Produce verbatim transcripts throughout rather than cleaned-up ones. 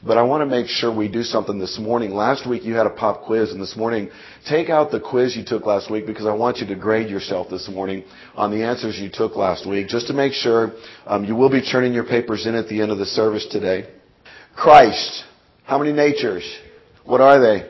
But I want to make sure we do something this morning. Last week you had a pop quiz, and this morning take out the quiz you took last week because I want you to grade yourself this morning on the answers you took last week, just to make sure um, you will be turning your papers in at the end of the service today. Christ. How many natures? What are they?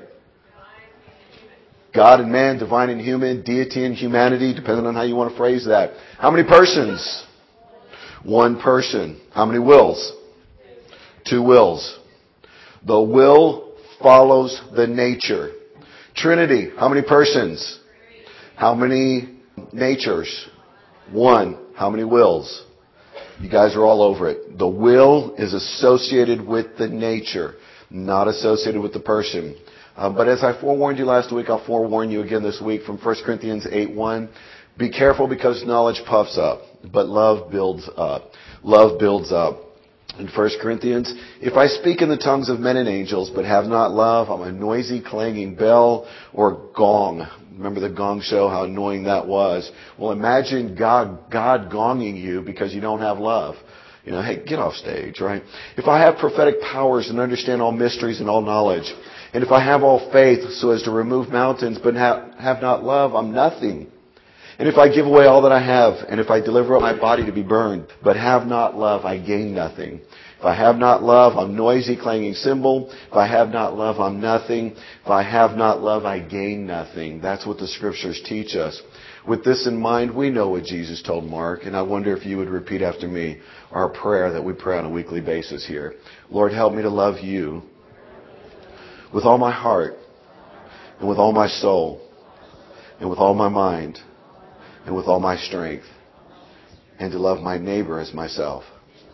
God and man, divine and human, deity and humanity, depending on how you want to phrase that. How many persons? One person. How many wills? Two wills. The will follows the nature. Trinity. How many persons? How many natures? One. How many wills? You guys are all over it. The will is associated with the nature, not associated with the person. Um, but as I forewarned you last week, I'll forewarn you again this week from First Corinthians eight one. Be careful because knowledge puffs up, but love builds up. Love builds up. In First Corinthians, if I speak in the tongues of men and angels, but have not love, I'm a noisy, clanging bell or gong. Remember the Gong Show, how annoying that was? Well, imagine God, God gonging you because you don't have love. You know, hey, get off stage, right? If I have prophetic powers and understand all mysteries and all knowledge, and if I have all faith so as to remove mountains, but have, have not love, I'm nothing. And if I give away all that I have, and if I deliver up my body to be burned, but have not love, I gain nothing. If I have not love, I'm noisy, clanging cymbal. If I have not love, I'm nothing. If I have not love, I gain nothing. That's what the Scriptures teach us. With this in mind, we know what Jesus told Mark, and I wonder if you would repeat after me our prayer that we pray on a weekly basis here. Lord, help me to love you with all my heart, and with all my soul, and with all my mind, and with all my strength, and to love my neighbor as myself.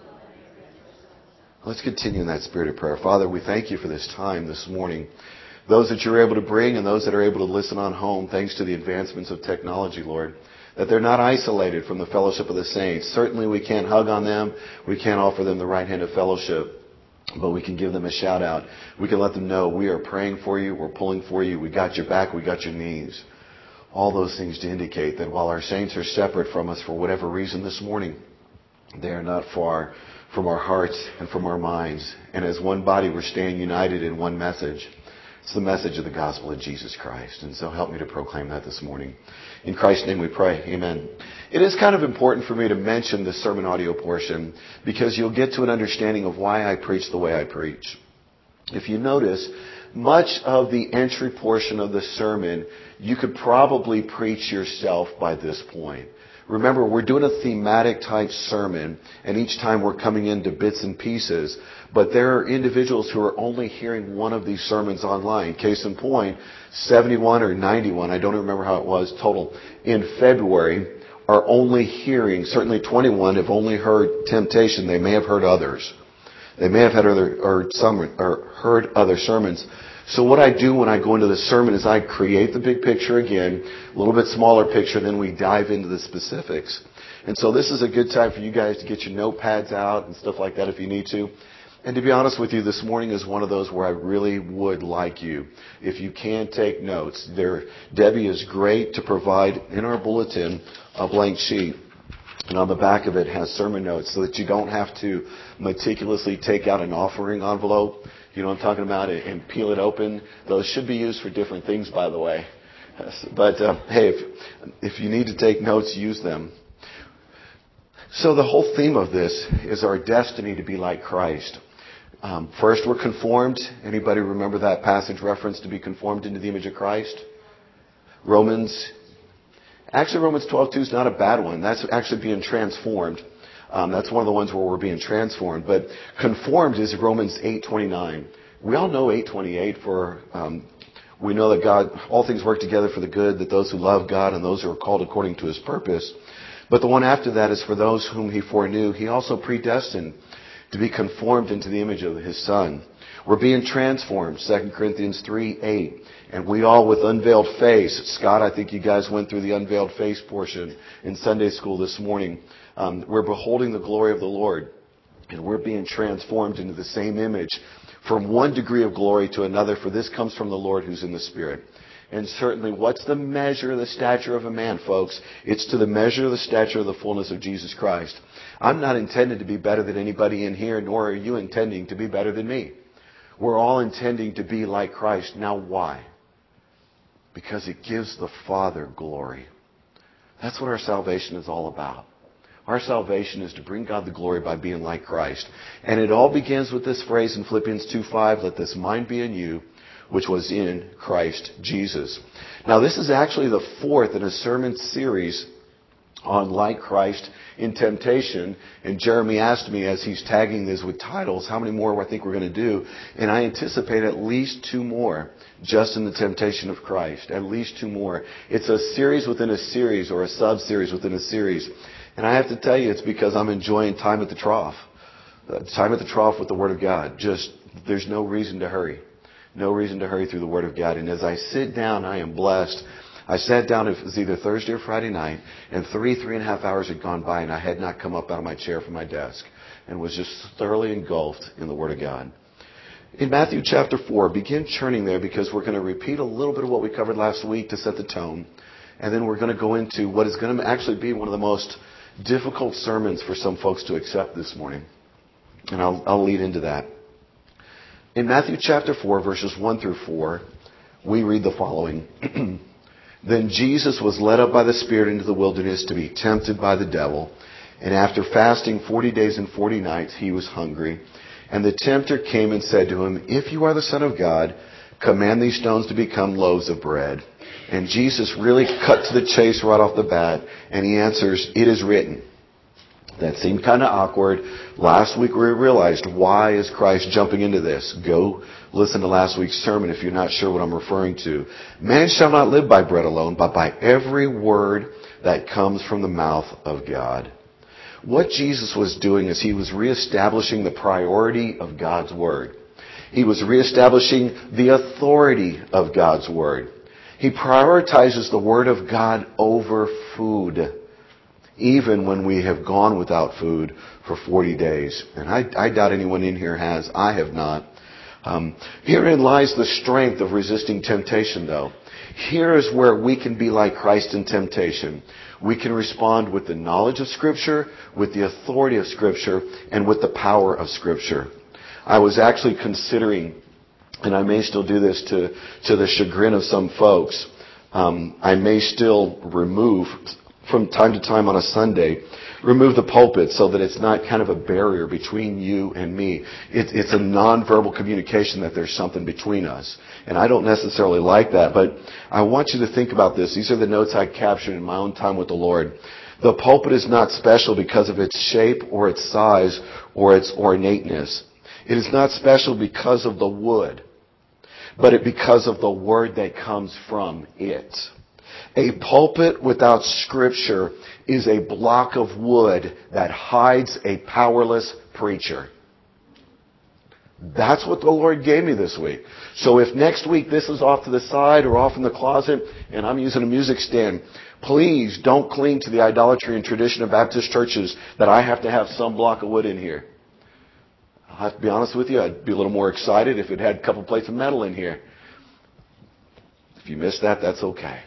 Let's continue in that spirit of prayer. Father, we thank you for this time this morning. Those that you're able to bring and those that are able to listen on home, thanks to the advancements of technology, Lord, that they're not isolated from the fellowship of the saints. Certainly we can't hug on them. We can't offer them the right hand of fellowship. But we can give them a shout out. We can let them know we are praying for you. We're pulling for you. We got your back. We got your knees. All those things to indicate that while our saints are separate from us for whatever reason this morning, they are not far from our hearts and from our minds. And as one body, we're staying united in one message. It's the message of the gospel of Jesus Christ. And so help me to proclaim that this morning. In Christ's name we pray. Amen. It is kind of important for me to mention the sermon audio portion because you'll get to an understanding of why I preach the way I preach. If you notice, much of the entry portion of the sermon, you could probably preach yourself by this point. Remember, we're doing a thematic type sermon, and each time we're coming into bits and pieces. But there are individuals who are only hearing one of these sermons online. Case in point, seventy-one or ninety-one, I don't remember how it was total, in February, are only hearing, certainly twenty-one have only heard temptation. They may have heard others. They may have had other, or some, or heard other sermons. So what I do when I go into the sermon is I create the big picture again, a little bit smaller picture, and then we dive into the specifics. And so this is a good time for you guys to get your notepads out and stuff like that if you need to. And to be honest with you, this morning is one of those where I really would like you, if you can take notes. There, Debbie is great to provide in our bulletin a blank sheet. And on the back of it has sermon notes so that you don't have to meticulously take out an offering envelope. You know what I'm talking about? And peel it open. Those should be used for different things, by the way. But, uh, hey, if, if you need to take notes, use them. So the whole theme of this is our destiny to be like Christ. Um, first, we're conformed. Anybody remember that passage reference to be conformed into the image of Christ? Romans. Actually, Romans twelve two is not a bad one. That's actually being transformed. Um, that's one of the ones where we're being transformed. But conformed is Romans eight twenty-nine. We all know eight twenty-eight for, um, we know that God, all things work together for the good, that those who love God and those who are called according to His purpose. But the one after that is for those whom He foreknew, He also predestined to be conformed into the image of His Son. We're being transformed, Second Corinthians three eight. And we all with unveiled face. Scott, I think you guys went through the unveiled face portion in Sunday school this morning. Um, we're beholding the glory of the Lord. And we're being transformed into the same image from one degree of glory to another. For this comes from the Lord who's in the Spirit. And certainly, what's the measure of the stature of a man, folks? It's to the measure of the stature of the fullness of Jesus Christ. I'm not intended to be better than anybody in here, nor are you intending to be better than me. We're all intending to be like Christ. Now why? Because it gives the Father glory. That's what our salvation is all about. Our salvation is to bring God the glory by being like Christ. And it all begins with this phrase in Philippians two five, let this mind be in you, which was in Christ Jesus. Now this is actually the fourth in a sermon series on like Christ in temptation. And Jeremy asked me as he's tagging this with titles, how many more I think we're going to do. And I anticipate at least two more just in the temptation of Christ. At least two more. It's a series within a series or a sub-series within a series. And I have to tell you, it's because I'm enjoying time at the trough. Uh, time at the trough with the Word of God. Just, there's no reason to hurry. No reason to hurry through the Word of God. And as I sit down, I am blessed. I sat down, it was either Thursday or Friday night, and three, three and a half hours had gone by, and I had not come up out of my chair from my desk, and was just thoroughly engulfed in the Word of God. In Matthew chapter four, begin churning there, because we're going to repeat a little bit of what we covered last week to set the tone, and then we're going to go into what is going to actually be one of the most difficult sermons for some folks to accept this morning. And I'll, I'll lead into that. In Matthew chapter four, verses one through four, we read the following. Then Jesus was led up by the Spirit into the wilderness to be tempted by the devil. And after fasting forty days and forty nights, he was hungry. And the tempter came and said to him, if you are the Son of God, command these stones to become loaves of bread. And Jesus really cut to the chase right off the bat. And he answers, it is written. That seemed kind of awkward. Last week we realized, why is Christ jumping into this? Go listen to last week's sermon if you're not sure what I'm referring to. Man shall not live by bread alone, but by every word that comes from the mouth of God. What Jesus was doing is he was reestablishing the priority of God's Word. He was reestablishing the authority of God's Word. He prioritizes the Word of God over food, even when we have gone without food for forty days. And I, I doubt anyone in here has. I have not. Um, herein lies the strength of resisting temptation, though. Here is where we can be like Christ in temptation. We can respond with the knowledge of Scripture, with the authority of Scripture, and with the power of Scripture. I was actually considering, and I may still do this to, to the chagrin of some folks, um, I may still remove from time to time on a Sunday, remove the pulpit so that it's not kind of a barrier between you and me. It, it's a nonverbal communication that there's something between us. And I don't necessarily like that, but I want you to think about this. These are the notes I captured in my own time with the Lord. The pulpit is not special because of its shape or its size or its ornateness. It is not special because of the wood, but it because of the word that comes from it. A pulpit without Scripture is a block of wood that hides a powerless preacher. That's what the Lord gave me this week. So if next week this is off to the side or off in the closet and I'm using a music stand, please don't cling to the idolatry and tradition of Baptist churches that I have to have some block of wood in here. I'll have to be honest with you, I'd be a little more excited if it had a couple plates of metal in here. If you missed that, that's okay.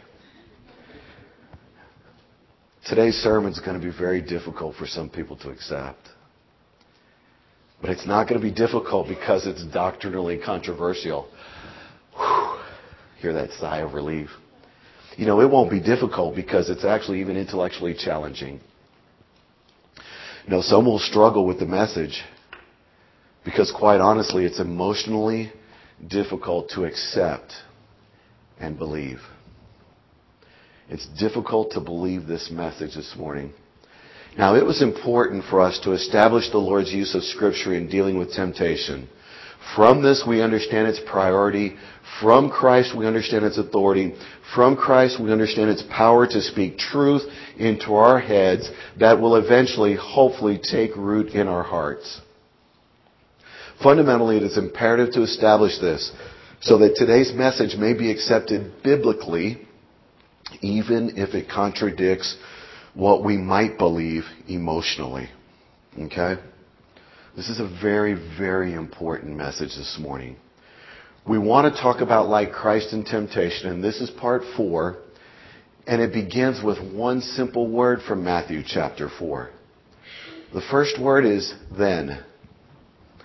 Today's sermon is going to be very difficult for some people to accept. But it's not going to be difficult because it's doctrinally controversial. Whew. Hear that sigh of relief. You know, it won't be difficult because it's actually even intellectually challenging. You know, some will struggle with the message because, quite honestly, it's emotionally difficult to accept and believe. It's difficult to believe this message this morning. Now, it was important for us to establish the Lord's use of Scripture in dealing with temptation. From this, we understand its priority. From Christ, we understand its authority. From Christ, we understand its power to speak truth into our heads that will eventually, hopefully, take root in our hearts. Fundamentally, it is imperative to establish this so that today's message may be accepted biblically, even if it contradicts what we might believe emotionally. Okay? This is a very, very important message this morning. We want to talk about like Christ in temptation, and this is part four, and it begins with one simple word from Matthew chapter four. The first word is then.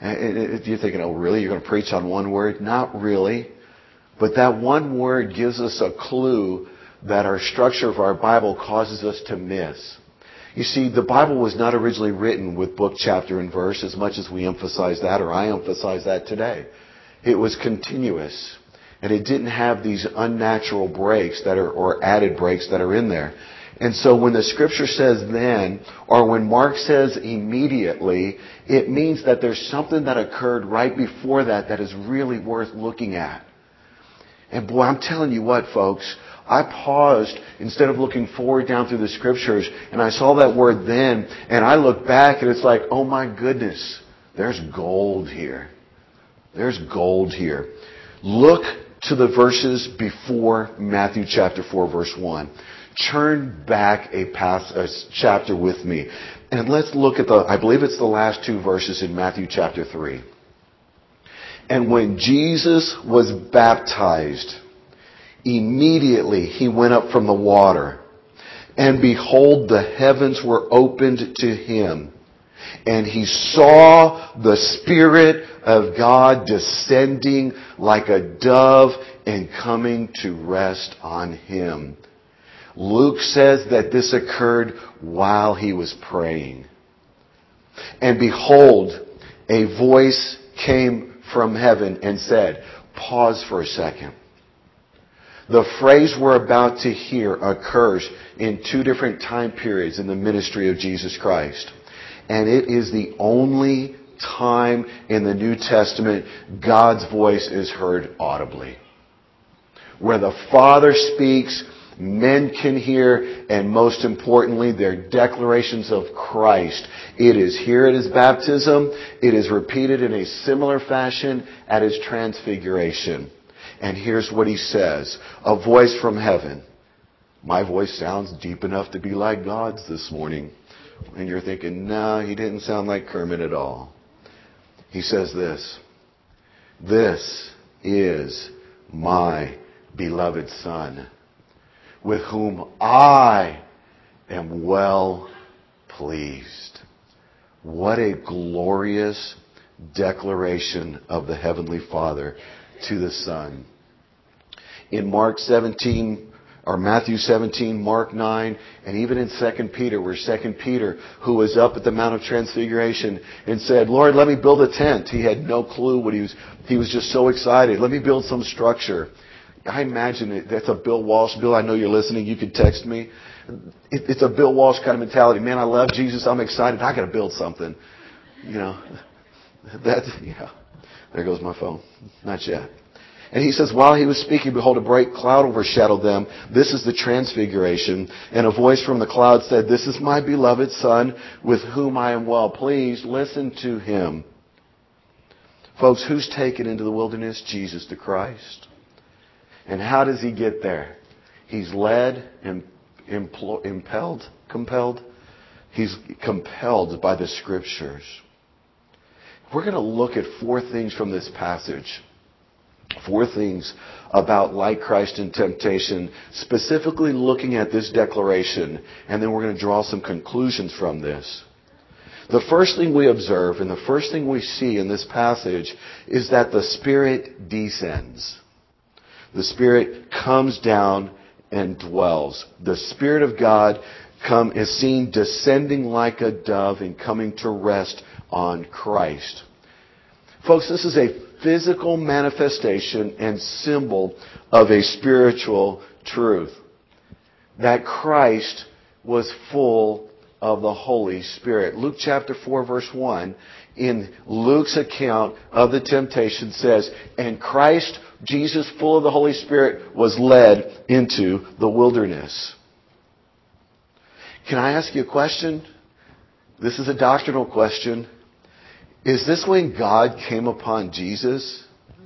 And you're thinking, oh, really? You're going to preach on one word? Not really. But that one word gives us a clue that our structure of our Bible causes us to miss. You see, the Bible was not originally written with book, chapter, and verse, as much as we emphasize that, or I emphasize that today. It was continuous. And it didn't have these unnatural breaks that are, or added breaks that are in there. And so when the scripture says then, or when Mark says immediately, it means that there's something that occurred right before that that is really worth looking at. And boy, I'm telling you what, folks, I paused instead of looking forward down through the scriptures, and I saw that word then, and I look back and it's like, oh my goodness, there's gold here. There's gold here. Look to the verses before Matthew chapter four, verse one. Turn back a, pass, a chapter with me. And let's look at the, I believe it's the last two verses in Matthew chapter three. And when Jesus was baptized, immediately he went up from the water. And behold, the heavens were opened to him. And he saw the Spirit of God descending like a dove and coming to rest on him. Luke says that this occurred while he was praying. And behold, a voice came from heaven and said, pause for a second. The phrase we're about to hear occurs in two different time periods in the ministry of Jesus Christ. And it is the only time in the New Testament God's voice is heard audibly. Where the Father speaks, men can hear, and most importantly, their declarations of Christ. It is here at His baptism. It is repeated in a similar fashion at His transfiguration. And here's what He says. A voice from heaven. My voice sounds deep enough to be like God's this morning. And you're thinking, no, He didn't sound like Kermit at all. He says this. This is my beloved Son, with whom I am well pleased. What a glorious declaration of the Heavenly Father to the Son. In Mark seventeen, or Matthew seventeen, Mark nine, and even in Second Peter, where Second Peter, who was up at the Mount of Transfiguration and said, Lord, let me build a tent. He had no clue what he was, he was just so excited. Let me build some structure. I imagine it, that's a Bill Walsh. Bill, I know you're listening. You could text me. It, it's a Bill Walsh kind of mentality. Man, I love Jesus. I'm excited. I got to build something. You know, that's, yeah. There goes my phone. Not yet. And he says, while he was speaking, behold, a bright cloud overshadowed them. This is the transfiguration. And a voice from the cloud said, this is my beloved Son, with whom I am well pleased. Listen to him. Folks, who's taken into the wilderness? Jesus the Christ. And how does he get there? He's led, impl- impelled, compelled. He's compelled by the Scriptures. We're going to look at four things from this passage. Four things about like Christ in temptation, specifically looking at this declaration, and then we're going to draw some conclusions from this. The first thing we observe and the first thing we see in this passage is that the Spirit descends. The Spirit comes down and dwells. The Spirit of God come, is seen descending like a dove and coming to rest on Christ. Folks, this is a physical manifestation and symbol of a spiritual truth. That Christ was full of the Holy Spirit. Luke chapter four verse one, in Luke's account of the temptation says, and Christ, Jesus, full of the Holy Spirit, was led into the wilderness. Can I ask you a question? This is a doctrinal question. Is this when God came upon Jesus?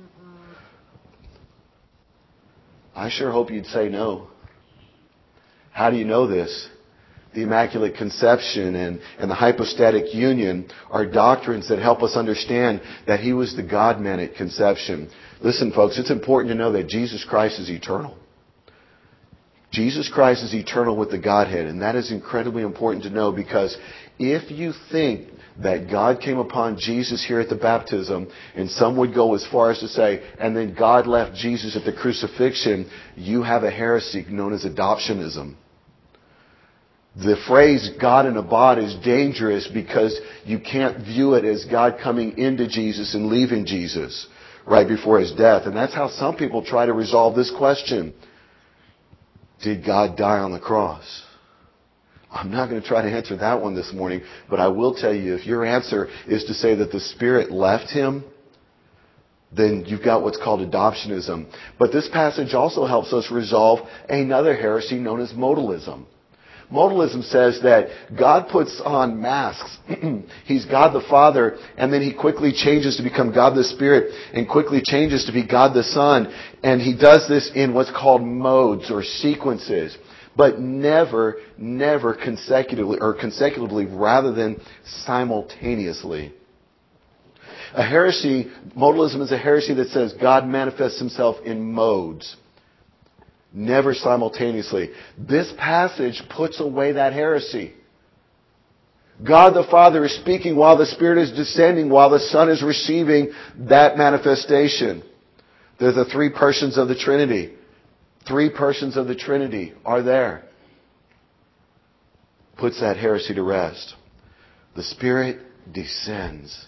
I sure hope you'd say no. How do you know this? The Immaculate Conception and, and the hypostatic union are doctrines that help us understand that He was the God-man at conception. Listen, folks, it's important to know that Jesus Christ is eternal. Jesus Christ is eternal with the Godhead, and that is incredibly important to know because If you think that God came upon Jesus here at the baptism, and some would go as far as to say, and then God left Jesus at the crucifixion, you have a heresy known as adoptionism. The phrase God in a bod is dangerous because you can't view it as God coming into Jesus and leaving Jesus right before His death. And that's how some people try to resolve this question. Did God die on the cross? I'm not going to try to answer that one this morning, but I will tell you, if your answer is to say that the Spirit left Him, then you've got what's called adoptionism. But this passage also helps us resolve another heresy known as modalism. Modalism says that God puts on masks. He's God the Father, and then He quickly changes to become God the Spirit, and quickly changes to be God the Son. And He does this in what's called modes or sequences, but never, never consecutively, or consecutively rather than simultaneously. A heresy, modalism is a heresy that says God manifests Himself in modes, never simultaneously. This passage puts away that heresy. God the Father is speaking while the Spirit is descending, while the Son is receiving that manifestation. They're the three persons of the Trinity. Three persons of the Trinity are there. Puts that heresy to rest. The Spirit descends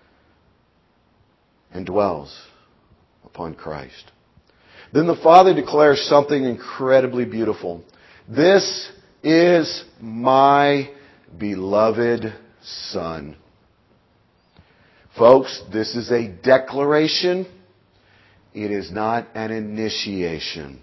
and dwells upon Christ. Then the Father declares something incredibly beautiful. This is my beloved Son. Folks, this is a declaration. It is not an initiation.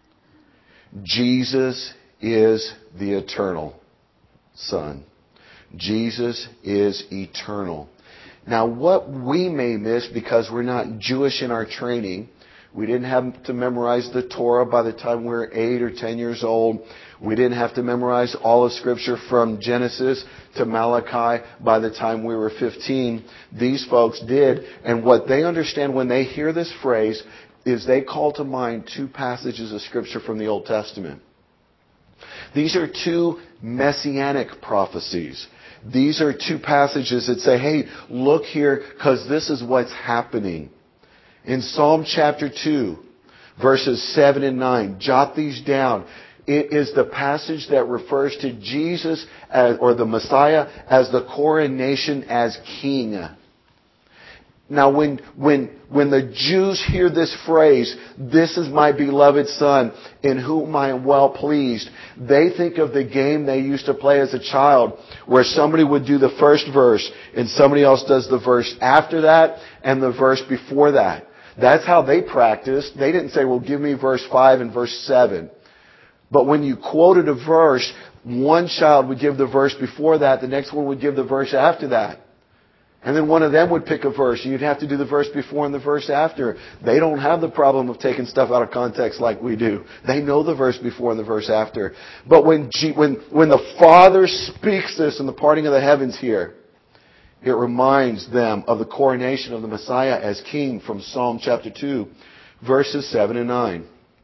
Jesus is the eternal Son. Jesus is eternal. Now, what we may miss because we're not Jewish in our training, we didn't have to memorize the Torah by the time we were eight or ten years old. We didn't have to memorize all of Scripture from Genesis to Malachi by the time we were fifteen. These folks did. And what they understand when they hear this phrase is they call to mind two passages of Scripture from the Old Testament. These are two messianic prophecies. These are two passages that say, hey, look here, because this is what's happening. In Psalm chapter two, verses seven and nine, jot these down. It is the passage that refers to Jesus as, or the Messiah as the coronation as king. Now, when, when, when the Jews hear this phrase, this is my beloved Son, in whom I am well pleased, they think of the game they used to play as a child, where somebody would do the first verse, and somebody else does the verse after that, and the verse before that. That's how they practiced. They didn't say, well, give me verse five and verse seven. But when you quoted a verse, one child would give the verse before that, the next one would give the verse after that. And then one of them would pick a verse, and you'd have to do the verse before and the verse after. They don't have the problem of taking stuff out of context like we do. They know the verse before and the verse after. But when G- when when the Father speaks this in the parting of the heavens here, it reminds them of the coronation of the Messiah as king from Psalm chapter two, verses seven and nine.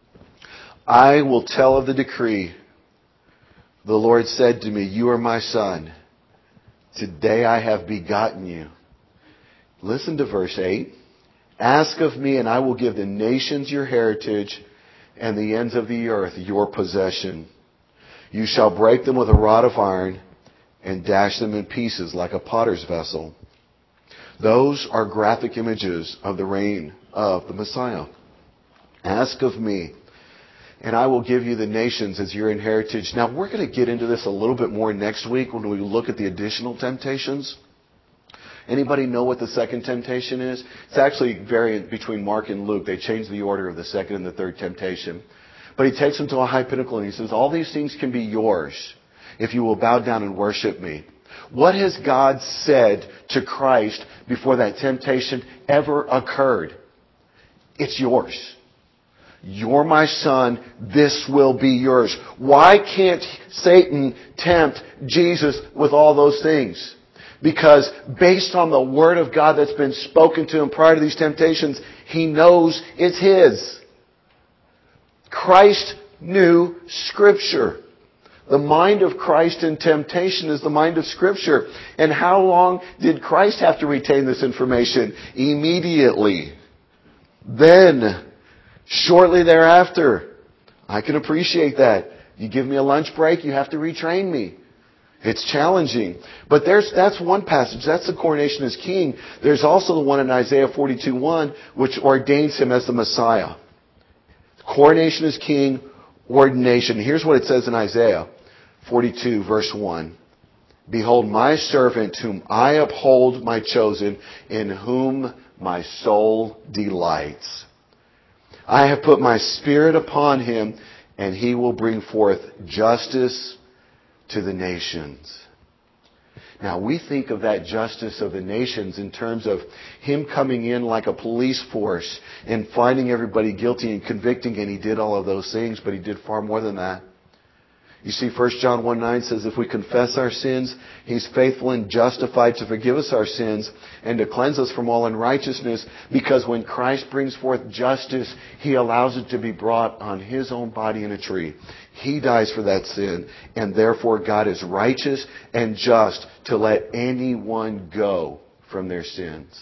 I will tell of the decree. The Lord said to me, you are my Son. Today I have begotten you. Listen to verse eight. Ask of me, and I will give the nations your heritage, and the ends of the earth your possession. You shall break them with a rod of iron, and dash them in pieces like a potter's vessel. Those are graphic images of the reign of the Messiah. Ask of me, and I will give you the nations as your inheritance. Now, we're going to get into this a little bit more next week when we look at the additional temptations. Anybody know what the second temptation is? It's actually variant between Mark and Luke. They changed the order of the second and the third temptation. But he takes them to a high pinnacle and he says, all these things can be yours if you will bow down and worship me. What has God said to Christ before that temptation ever occurred? It's yours. You're my Son. This will be yours. Why can't Satan tempt Jesus with all those things? Because based on the Word of God that's been spoken to him prior to these temptations, he knows it's his. Christ knew Scripture. The mind of Christ in temptation is the mind of Scripture. And how long did Christ have to retain this information? Immediately. Then, shortly thereafter. I can appreciate that. You give me a lunch break, you have to retrain me. It's challenging. But there's that's one passage. That's the coronation as king. There's also the one in Isaiah forty-two one, which ordains him as the Messiah. Coronation as king, ordination. Here's what it says in Isaiah forty-two, verse one. Behold, my servant whom I uphold, my chosen, in whom my soul delights. I have put my spirit upon him, and he will bring forth justice to the nations. Now, we think of that justice of the nations in terms of him coming in like a police force and finding everybody guilty and convicting, and he did all of those things, but he did far more than that. You see, First John one nine says, if we confess our sins, he's faithful and justified to forgive us our sins and to cleanse us from all unrighteousness, because when Christ brings forth justice, he allows it to be brought on his own body in a tree. He dies for that sin, and therefore God is righteous and just to let anyone go from their sins.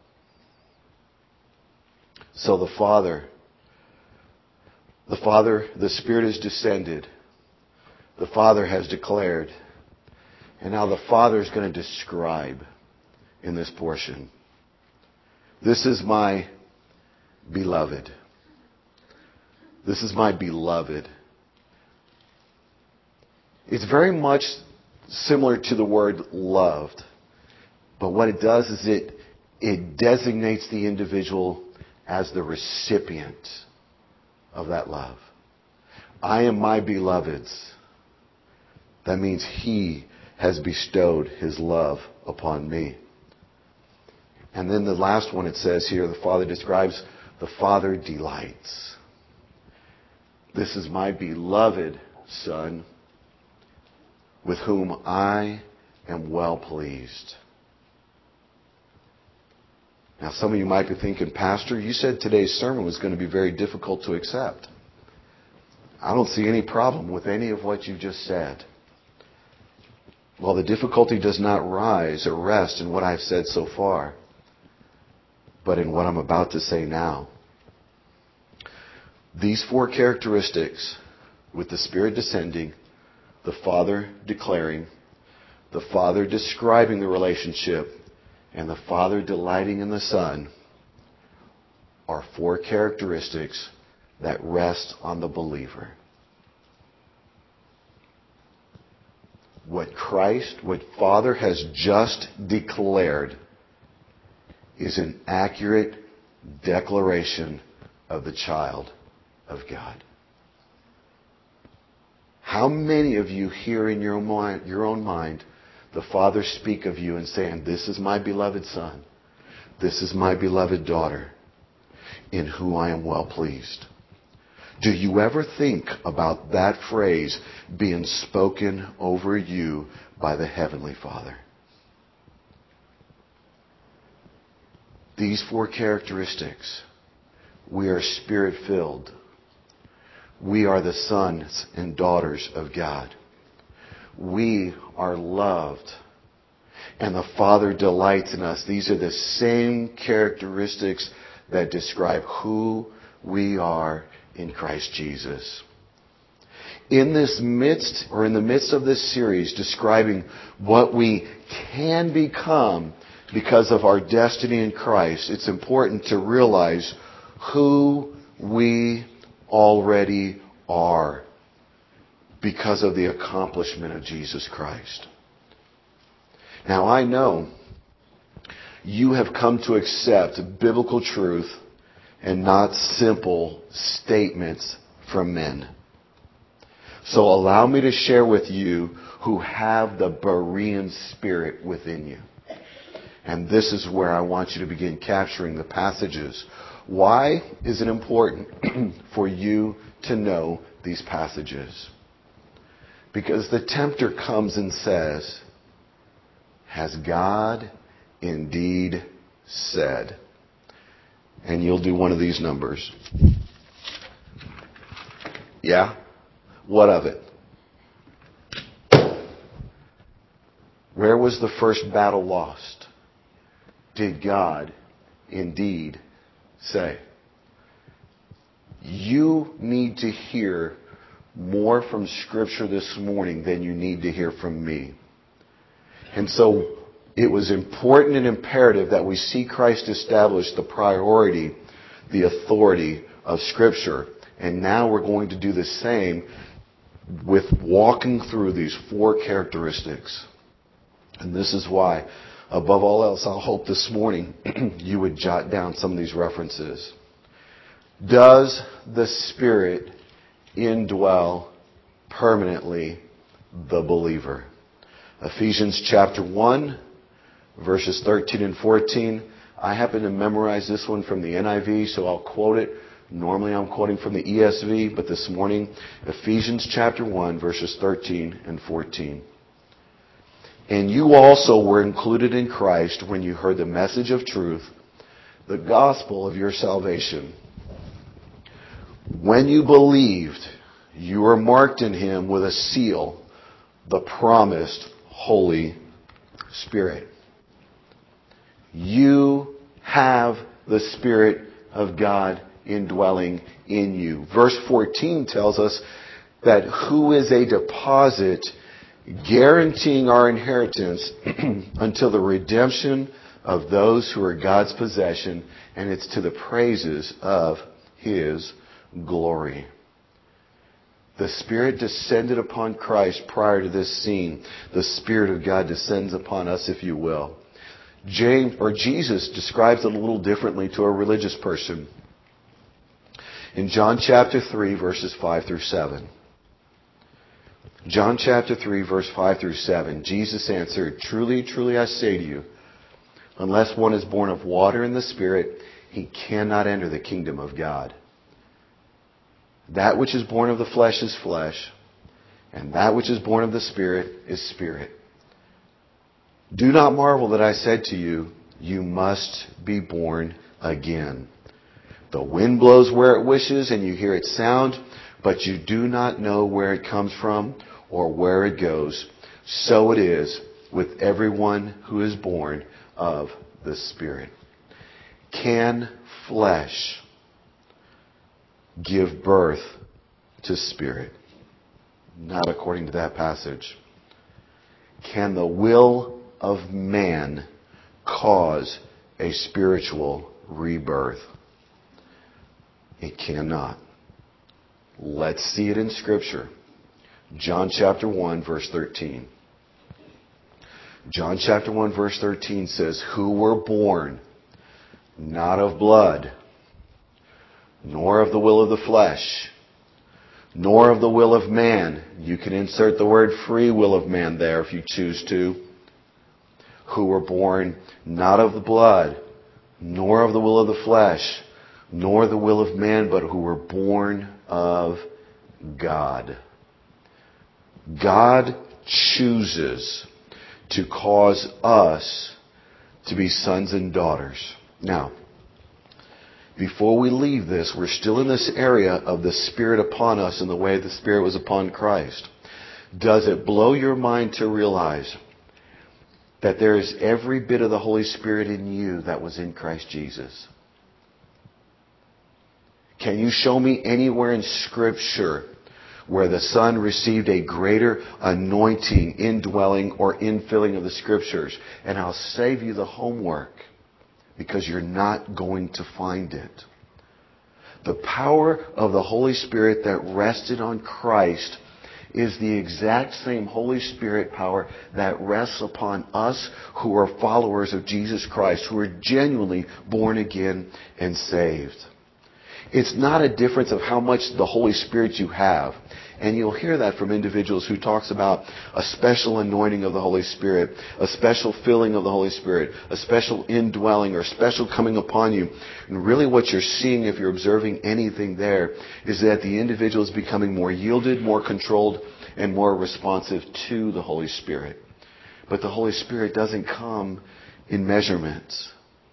So the Father, the Father, the Spirit is descended. The Father has declared. And now the Father is going to describe in this portion. This is my beloved. This is my beloved. It's very much similar to the word loved. But what it does is it, it designates the individual as the recipient of that love. I am my beloved's. That means he has bestowed his love upon me. And then the last one it says here, the Father describes, the Father delights. This is my beloved Son, with whom I am well pleased. Now some of you might be thinking, Pastor, you said today's sermon was going to be very difficult to accept. I don't see any problem with any of what you just said. Well, the difficulty does not rise or rest in what I've said so far, but in what I'm about to say now. These four characteristics, with the Spirit descending, the Father declaring, the Father describing the relationship, and the Father delighting in the Son, are four characteristics that rest on the believer. What Christ, what Father has just declared is an accurate declaration of the child of God. How many of you hear in your own mind, your own mind the Father speak of you and saying, this is my beloved Son, this is my beloved daughter, in whom I am well pleased? Do you ever think about that phrase being spoken over you by the Heavenly Father? These four characteristics. We are Spirit-filled. We are the sons and daughters of God. We are loved. And the Father delights in us. These are the same characteristics that describe who we are in Christ Jesus. In this midst, or in the midst of this series describing what we can become because of our destiny in Christ, it's important to realize who we already are because of the accomplishment of Jesus Christ. Now I know you have come to accept biblical truth and not simple statements from men. So allow me to share with you who have the Berean spirit within you. And this is where I want you to begin capturing the passages. Why is it important for you to know these passages? Because the tempter comes and says, has God indeed said? And you'll do one of these numbers. Yeah? What of it? Where was the first battle lost? Did God indeed say? You need to hear more from Scripture this morning than you need to hear from me. And so it was important and imperative that we see Christ establish the priority, the authority of Scripture. And now we're going to do the same with walking through these four characteristics. And this is why, above all else, I hope this morning you would jot down some of these references. Does the Spirit indwell permanently the believer? Ephesians chapter one, verses thirteen and fourteen. I happen to memorize this one from the N I V, so I'll quote it. Normally I'm quoting from the E S V, but this morning, Ephesians chapter one, verses thirteen and fourteen. And you also were included in Christ when you heard the message of truth, the gospel of your salvation. When you believed, you were marked in Him with a seal, the promised Holy Spirit. You have the Spirit of God indwelling in you. Verse fourteen tells us that who is a deposit guaranteeing our inheritance until the redemption of those who are God's possession, and it's to the praises of His glory. The Spirit descended upon Christ prior to this scene. The Spirit of God descends upon us, if you will. James or Jesus describes it a little differently to a religious person. In John chapter three, verses five through seven. John chapter three, verse five through seven. Jesus answered, "Truly, truly I say to you, unless one is born of water and the Spirit, he cannot enter the kingdom of God. That which is born of the flesh is flesh, and that which is born of the Spirit is spirit. Do not marvel that I said to you, you must be born again. The wind blows where it wishes, and you hear its sound, but you do not know where it comes from or where it goes. So it is with everyone who is born of the Spirit." Can flesh give birth to spirit? Not according to that passage. Can the will of man cause a spiritual rebirth? It cannot. Let's see it in Scripture. John chapter one, verse thirteen. John chapter one, verse thirteen says, "Who were born not of blood, nor of the will of the flesh, nor of the will of man." You can insert the word free will of man there if you choose to. "Who were born not of the blood, nor of the will of the flesh, nor the will of man, but who were born of God." God chooses to cause us to be sons and daughters. Now, before we leave this, we're still in this area of the Spirit upon us in the way the Spirit was upon Christ. Does it blow your mind to realize that there is every bit of the Holy Spirit in you that was in Christ Jesus? Can you show me anywhere in Scripture where the Son received a greater anointing, indwelling, or infilling of the Scriptures? And I'll save you the homework, because you're not going to find it. The power of the Holy Spirit that rested on Christ is the exact same Holy Spirit power that rests upon us who are followers of Jesus Christ, who are genuinely born again and saved. It's not a difference of how much the Holy Spirit you have. And you'll hear that from individuals who talks about a special anointing of the Holy Spirit, a special filling of the Holy Spirit, a special indwelling or special coming upon you. And really what you're seeing, if you're observing anything there, is that the individual is becoming more yielded, more controlled, and more responsive to the Holy Spirit. But the Holy Spirit doesn't come in measurements.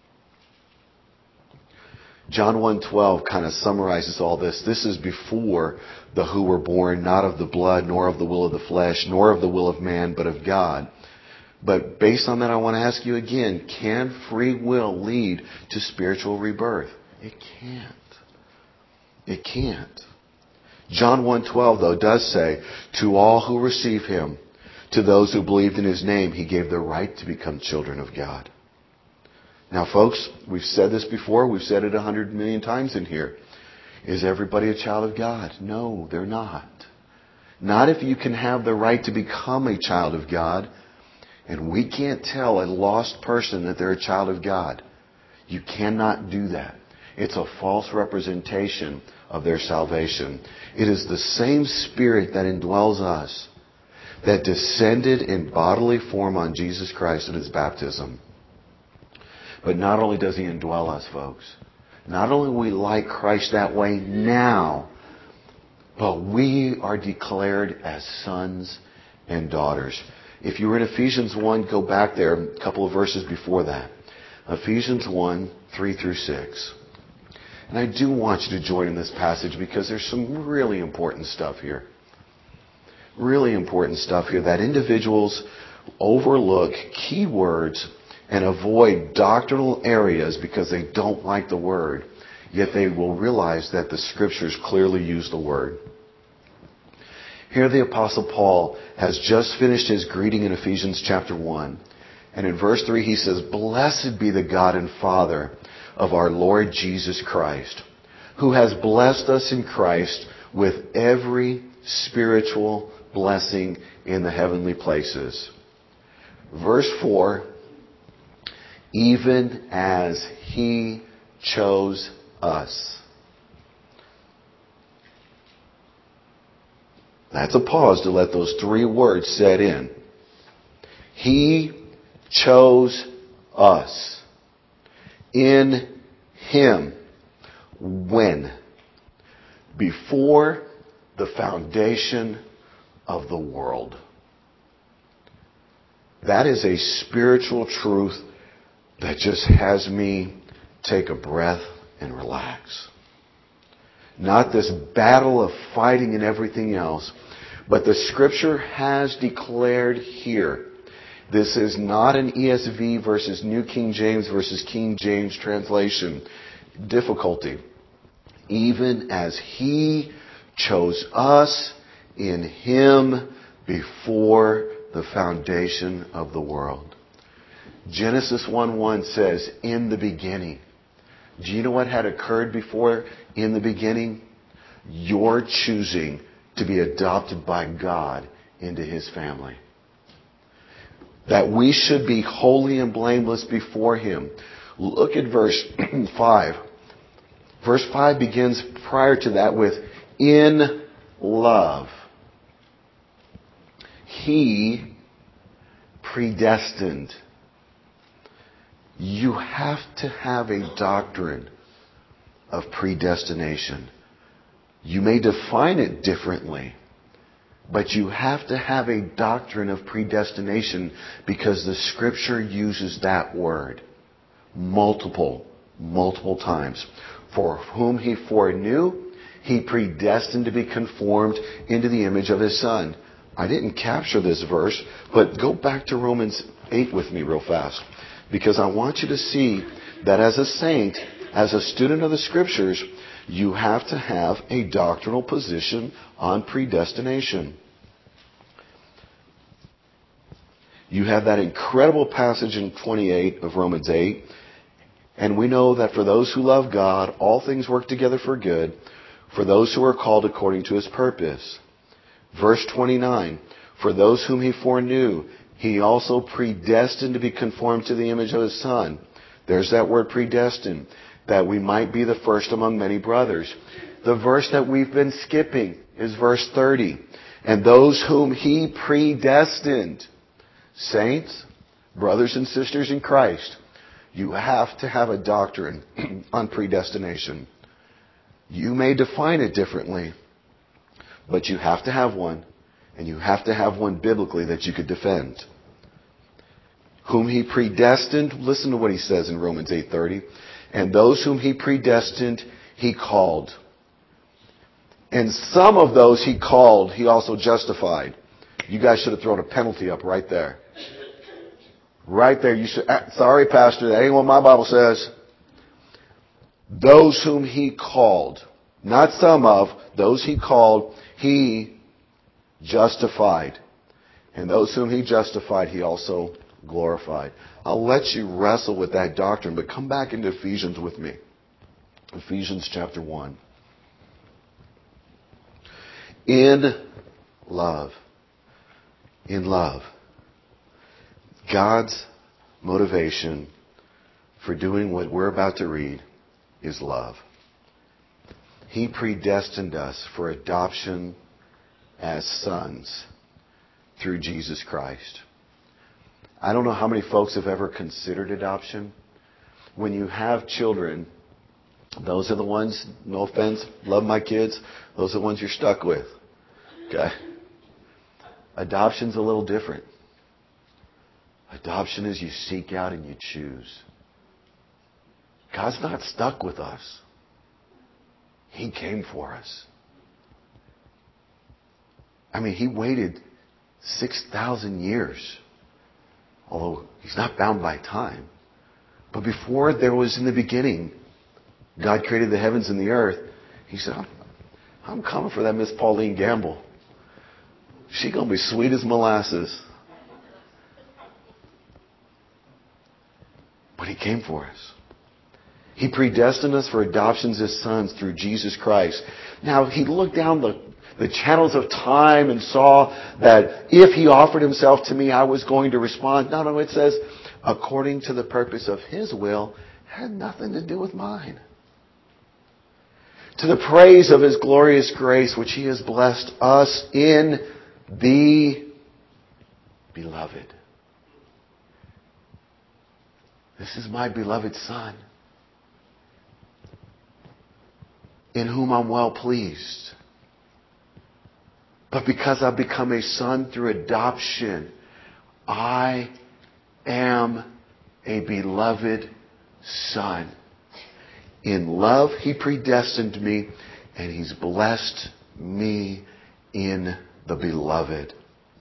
John one twelve kind of summarizes all this. This is before the who were born not of the blood, nor of the will of the flesh, nor of the will of man, but of God. But based on that, I want to ask you again, can free will lead to spiritual rebirth? It can't. It can't. John one twelve, though, does say, to all who receive him, to those who believed in his name, he gave the right to become children of God. Now, folks, we've said this before. We've said it a hundred million times in here. Is everybody a child of God? No, they're not. Not if you can have the right to become a child of God. And we can't tell a lost person that they're a child of God. You cannot do that. It's a false representation of their salvation. It is the same Spirit that indwells us that descended in bodily form on Jesus Christ in his baptism. But not only does he indwell us, folks, not only are we like Christ that way now, but we are declared as sons and daughters. If you were in Ephesians one, go back there a couple of verses before that. Ephesians one, three through six. And I do want you to join in this passage because there's some really important stuff here. Really important stuff here that individuals overlook key words and avoid doctrinal areas because they don't like the word. Yet they will realize that the Scriptures clearly use the word. Here the Apostle Paul has just finished his greeting in Ephesians chapter one. And in verse three he says, blessed be the God and Father of our Lord Jesus Christ, who has blessed us in Christ with every spiritual blessing in the heavenly places. Verse four, even as he chose us. That's a pause to let those three words set in. He chose us in him. When? Before the foundation of the world. That is a spiritual truth that just has me take a breath and relax. Not this battle of fighting and everything else, but the Scripture has declared here. This is not an E S V versus New King James versus King James translation difficulty. Even as he chose us in him before the foundation of the world. Genesis one one says, in the beginning. Do you know what had occurred before in the beginning? Your choosing to be adopted by God into his family. That we should be holy and blameless before him. Look at verse five. Verse five begins prior to that with, in love. He predestined. You have to have a doctrine of predestination. You may define it differently, but you have to have a doctrine of predestination because the Scripture uses that word multiple, multiple times. For whom he foreknew, he predestined to be conformed into the image of his Son. I didn't capture this verse, but go back to Romans eight with me real fast. Because I want you to see that as a saint, as a student of the Scriptures, you have to have a doctrinal position on predestination. You have that incredible passage in twenty-eight of Romans eight. And we know that for those who love God, all things work together for good, for those who are called according to his purpose. Verse twenty-nine, for those whom he foreknew, he also predestined to be conformed to the image of his Son. There's that word predestined, that we might be the first among many brothers. The verse that we've been skipping is verse thirty. And those whom he predestined. Saints, brothers and sisters in Christ, you have to have a doctrine on predestination. You may define it differently, but you have to have one, and you have to have one biblically that you could defend. Whom he predestined, listen to what he says in Romans eight thirty. And those whom he predestined, he called. And some of those he called, he also justified. You guys should have thrown a penalty up right there. Right there. You should, sorry, Pastor, that ain't what my Bible says. Those whom he called, not some of, those he called, he justified. And those whom he justified, he also glorified. I'll let you wrestle with that doctrine, but come back into Ephesians with me. Ephesians chapter one. In love. In love. God's motivation for doing what we're about to read is love. He predestined us for adoption as sons through Jesus Christ. I don't know how many folks have ever considered adoption. When you have children, those are the ones, no offense, love my kids, those are the ones you're stuck with. Okay? Adoption's a little different. Adoption is you seek out and you choose. God's not stuck with us. He came for us. I mean, He waited six thousand years. Although He's not bound by time. But before there was in the beginning, God created the heavens and the earth. He said, I'm, I'm coming for that Miss Pauline Gamble. She's going to be sweet as molasses. But He came for us. He predestined us for adoptions as sons through Jesus Christ. Now, He looked down the, the channels of time and saw that if He offered Himself to me, I was going to respond. No, no, it says, according to the purpose of His will, had nothing to do with mine. To the praise of His glorious grace, which He has blessed us in the Beloved. This is my beloved Son, in whom I'm well pleased. But because I've become a son through adoption, I am a beloved son. In love, He predestined me, and He's blessed me in the Beloved.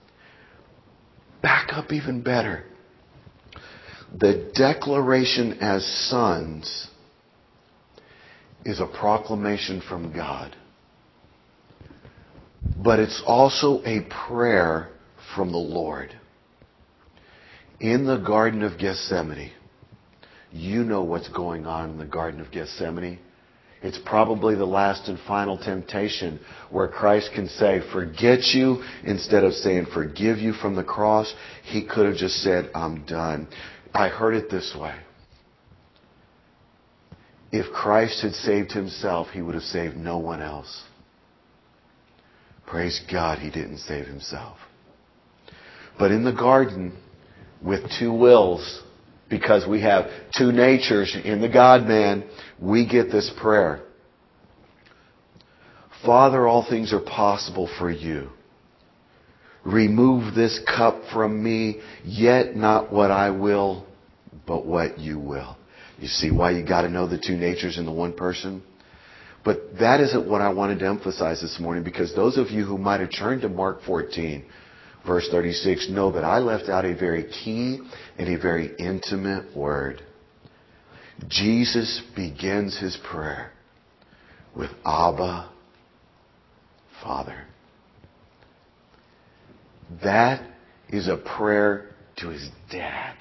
Back up even better. The declaration as sons is a proclamation from God. But it's also a prayer from the Lord. In the Garden of Gethsemane, you know what's going on in the Garden of Gethsemane. It's probably the last and final temptation where Christ can say, forget you, instead of saying, forgive you from the cross. He could have just said, I'm done. I heard it this way. If Christ had saved Himself, He would have saved no one else. Praise God, He didn't save Himself. But in the garden, with two wills, because we have two natures in the God-man, we get this prayer. Father, all things are possible for you. Remove this cup from me, yet not what I will, but what you will. You see why you got to know the two natures in the one person? But that isn't what I wanted to emphasize this morning, because those of you who might have turned to Mark fourteen, verse thirty-six, know that I left out a very key and a very intimate word. Jesus begins His prayer with Abba, Father. That is a prayer to His dad.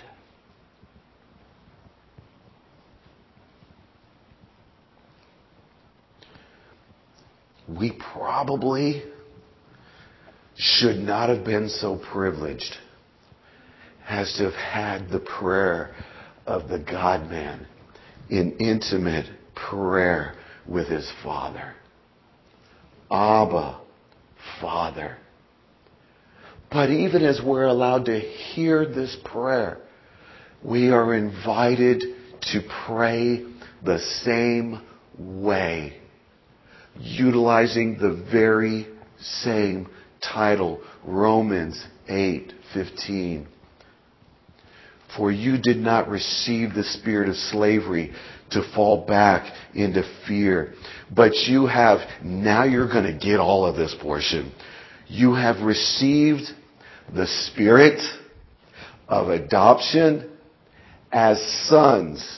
We probably should not have been so privileged as to have had the prayer of the God-man in intimate prayer with His Father. Abba, Father. But even as we're allowed to hear this prayer, we are invited to pray the same way, utilizing the very same title, Romans eight fifteen. For you did not receive the spirit of slavery to fall back into fear, but you have, now you're going to get all of this portion. You have received the spirit of adoption as sons,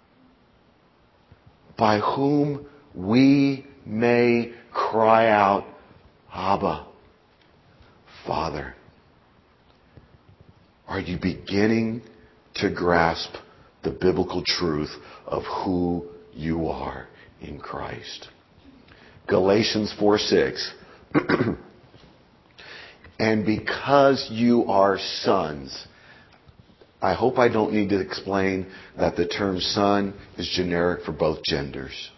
by whom we may cry out, Abba, Father. Are you beginning to grasp the biblical truth of who you are in Christ? Galatians four six. And because you are sons, I hope I don't need to explain that the term son is generic for both genders.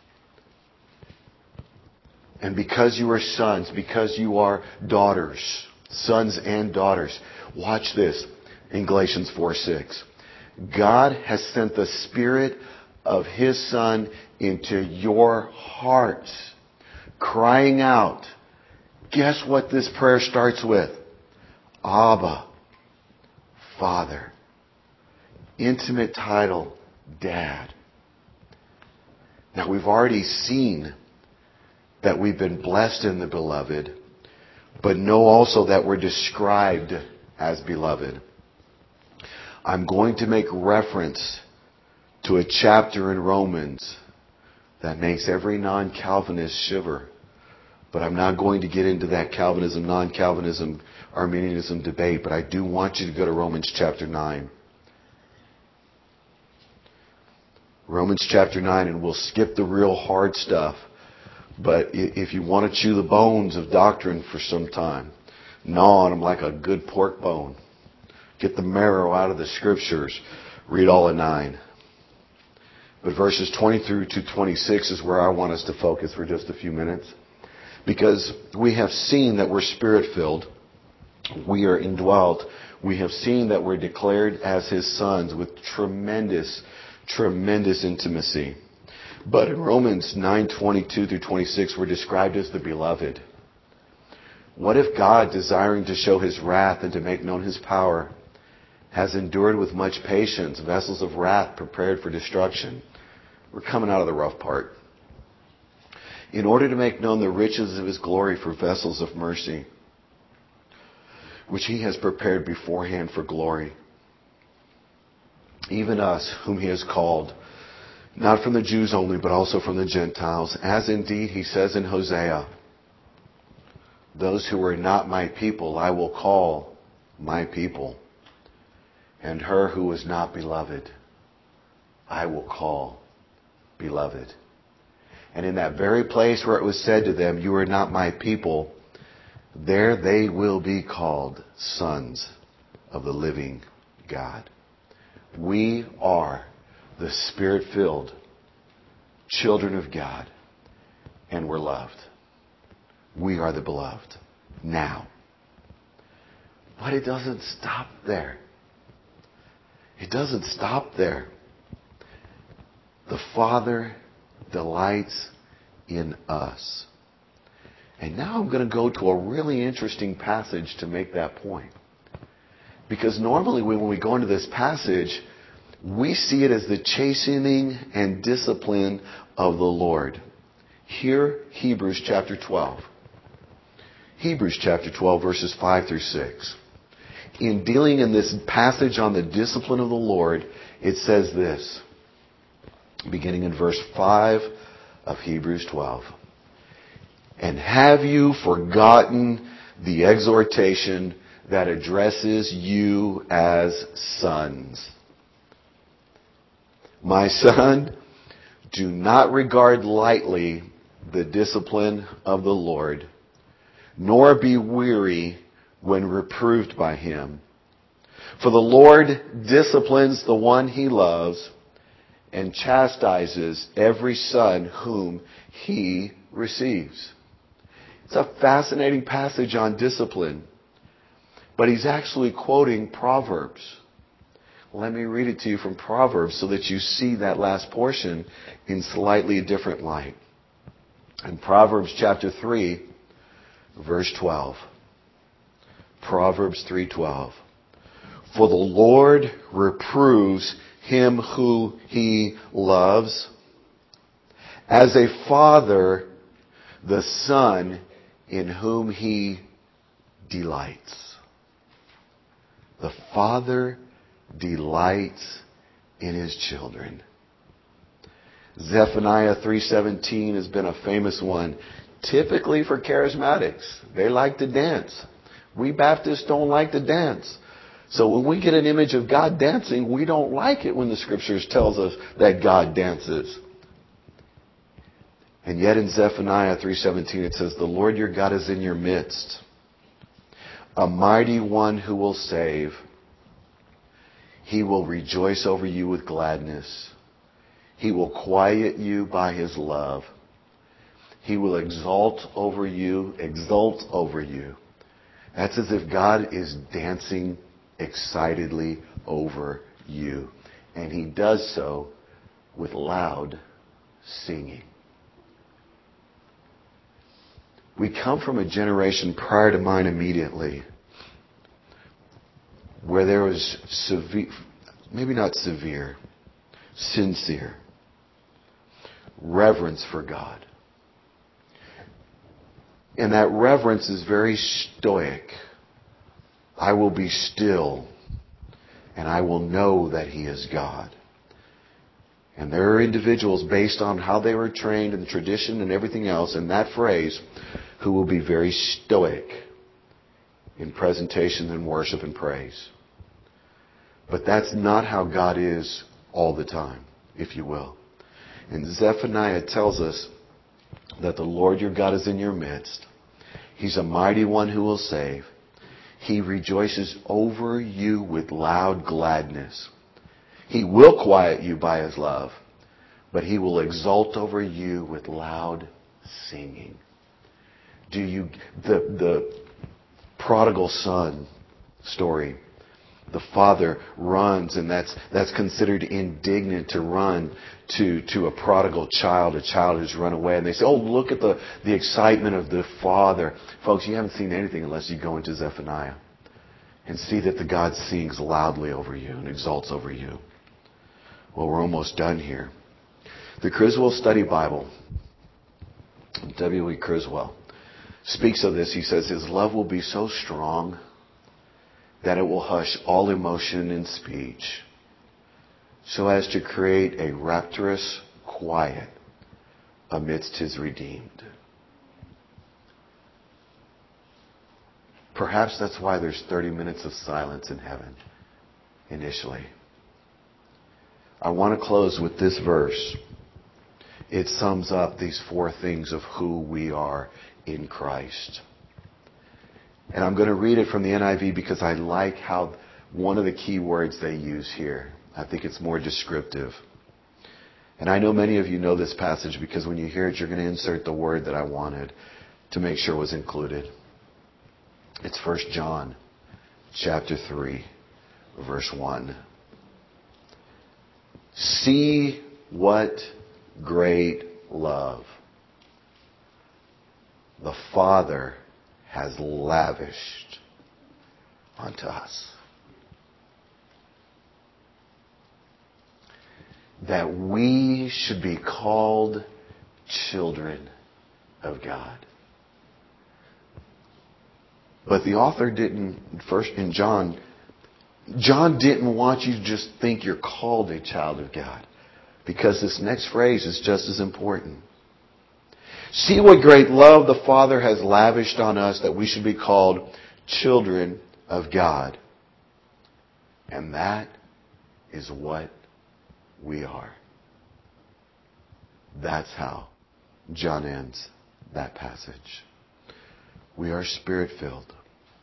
And because you are sons, because you are daughters, sons and daughters, watch this in Galatians four six. God has sent the Spirit of His Son into your hearts, crying out. Guess what this prayer starts with? Abba, Father. Intimate title, Dad. Now we've already seen that we've been blessed in the Beloved, but know also that we're described as beloved. I'm going to make reference to a chapter in Romans that makes every non-Calvinist shiver. But I'm not going to get into that Calvinism, non-Calvinism, Arminianism debate. But I do want you to go to Romans chapter nine. Romans chapter nine, and we'll skip the real hard stuff. But if you want to chew the bones of doctrine for some time, gnaw on them like a good pork bone. Get the marrow out of the Scriptures. Read all of nine. But verses twenty through to twenty-six is where I want us to focus for just a few minutes. Because we have seen that we're Spirit-filled. We are indwelt. We have seen that we're declared as His sons with tremendous, tremendous intimacy. But in Romans nine twenty-two through twenty-six, we're described as the beloved. What if God, desiring to show His wrath and to make known His power, has endured with much patience vessels of wrath prepared for destruction? We're coming out of the rough part. In order to make known the riches of His glory for vessels of mercy, which He has prepared beforehand for glory. Even us, whom He has called, not from the Jews only, but also from the Gentiles, as indeed He says in Hosea, those who are not my people I will call my people, and her who is not beloved I will call beloved. And in that very place where it was said to them, you are not my people, there they will be called sons of the living God. We are the Spirit-filled children of God, and we're loved. We are the beloved now. But it doesn't stop there. It doesn't stop there. The Father delights in us. And now I'm going to go to a really interesting passage to make that point. Because normally when we go into this passage, we see it as the chastening and discipline of the Lord. Here, Hebrews chapter twelve. Hebrews chapter twelve, verses five through six. In dealing in this passage on the discipline of the Lord, it says this, beginning in verse five of Hebrews twelve. And have you forgotten the exhortation that addresses you as sons? My son, do not regard lightly the discipline of the Lord, nor be weary when reproved by Him. For the Lord disciplines the one He loves and chastises every son whom He receives. It's a fascinating passage on discipline, but he's actually quoting Proverbs. Let me read it to you from Proverbs so that you see that last portion in slightly different light. In Proverbs chapter three, verse twelve. Proverbs three twelve. For the Lord reproves him who He loves, as a father the son in whom He delights. The Father delights in His children. Zephaniah three seventeen has been a famous one, typically for charismatics. They like to dance. We Baptists don't like to dance. So when we get an image of God dancing, we don't like it when the Scriptures tells us that God dances. And yet in Zephaniah three seventeen it says, the Lord your God is in your midst, a mighty one who will save. He will rejoice over you with gladness. He will quiet you by His love. He will exalt over you, exult over you. That's as if God is dancing excitedly over you. And He does so with loud singing. We come from a generation prior to mine immediately where there was severe, maybe not severe, sincere reverence for God. And that reverence is very stoic. I will be still and I will know that He is God. And there are individuals, based on how they were trained and tradition and everything else, in that phrase, who will be very stoic in presentation and worship and praise. But that's not how God is all the time, if you will. And Zephaniah tells us that the Lord your God is in your midst. He's a mighty one who will save. He rejoices over you with loud gladness. He will quiet you by His love, but He will exult over you with loud singing. Do you, the, the prodigal son story, the father runs, and that's, that's considered indignant to run to, to a prodigal child, a child who's run away. And they say, oh, look at the, the excitement of the father. Folks, you haven't seen anything unless you go into Zephaniah and see that the God sings loudly over you and exalts over you. Well, we're almost done here. The Criswell Study Bible, W E Criswell, speaks of this. He says, His love will be so strong that it will hush all emotion and speech, so as to create a rapturous quiet amidst His redeemed. Perhaps that's why there's thirty minutes of silence in heaven initially. I want to close with this verse. It sums up these four things of who we are in Christ. And I'm going to read it from the N I V because I like how one of the key words they use here. I think it's more descriptive. And I know many of you know this passage because when you hear it, you're going to insert the word that I wanted to make sure was included. It's First John chapter three, verse one. See what great love the Father has lavished onto us, that we should be called children of God. But the author didn't, first in John, John didn't want you to just think you're called a child of God, because this next phrase is just as important. See what great love the Father has lavished on us, that we should be called children of God. And that is what we are. That's how John ends that passage. We are Spirit-filled.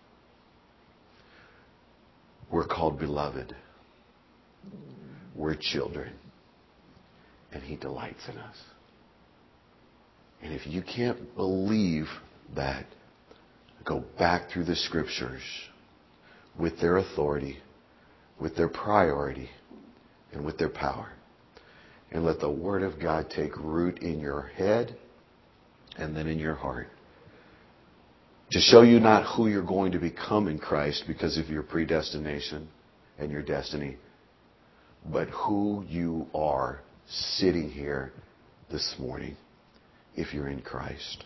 We're called beloved. We're children. And He delights in us. And if you can't believe that, go back through the Scriptures with their authority, with their priority, and with their power. And let the Word of God take root in your head and then in your heart, to show you not who you're going to become in Christ because of your predestination and your destiny, but who you are sitting here this morning if you're in Christ.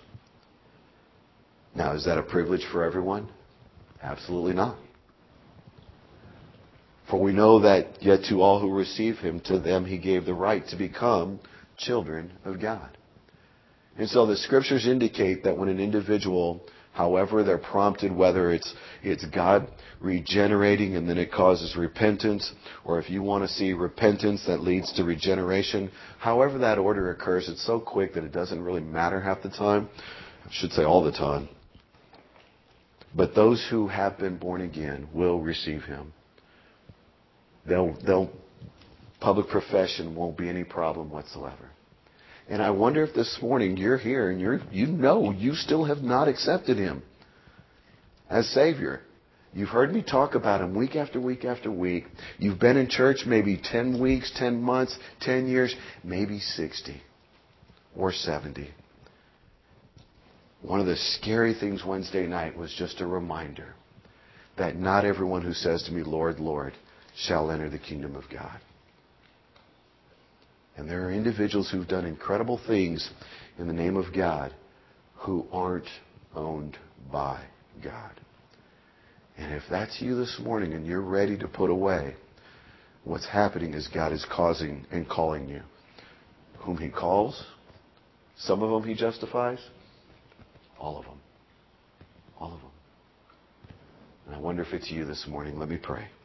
Now, is that a privilege for everyone? Absolutely not. For we know that yet to all who receive him, to them he gave the right to become children of God. And so the scriptures indicate that when an individual, however they're prompted, whether it's it's God regenerating and then it causes repentance, or if you want to see repentance that leads to regeneration, however that order occurs, it's so quick that it doesn't really matter half the time. I should say all the time. But those who have been born again will receive him. They'll, they'll, public profession won't be any problem whatsoever. And I wonder if this morning you're here and you're, you know you still have not accepted him as Savior. You've heard me talk about him week after week after week. You've been in church maybe ten weeks, ten months, ten years, maybe sixty or seventy. One of the scary things Wednesday night was just a reminder that not everyone who says to me, Lord, Lord, shall enter the kingdom of God. And there are individuals who've done incredible things in the name of God who aren't owned by God. And if that's you this morning and you're ready to put away, what's happening is God is causing and calling you. Whom he calls, some of them he justifies, all of them. All of them. And I wonder if it's you this morning. Let me pray.